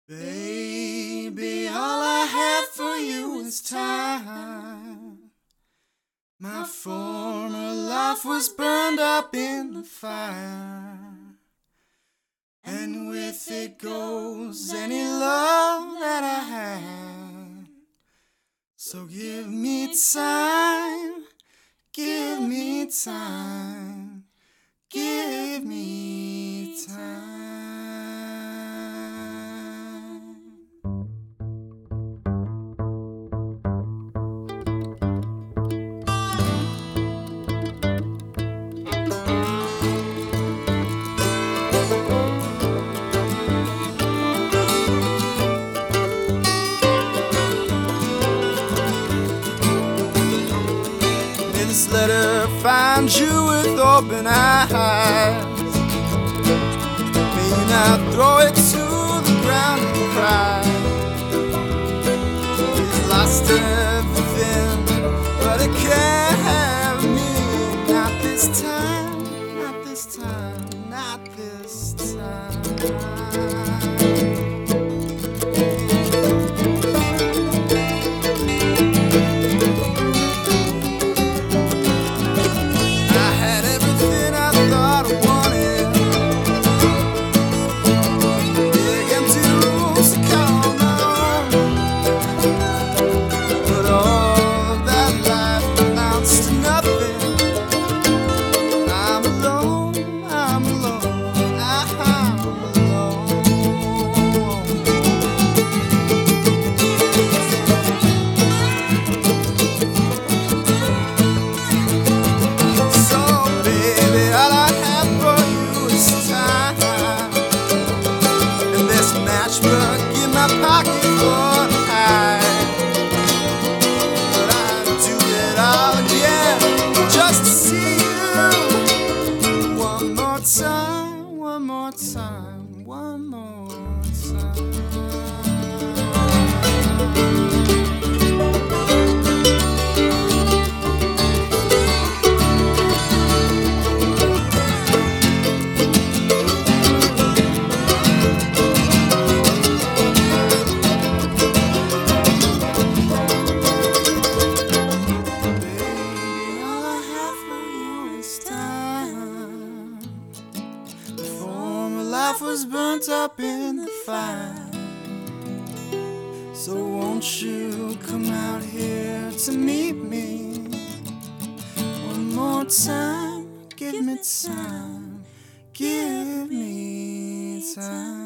Baby, all I have for you is time. My former life was burned up in the fire, and with it goes any love that I had. So give me time, give me time, give me time. This letter finds you with open eyes. May you now throw it to the ground and cry. He's lost everything, but it can't have me. Not this time, not this time, not this time. One more time, one more time. Life was burnt up in the fire. So won't you come out here to meet me? One more time, give me time, give me time.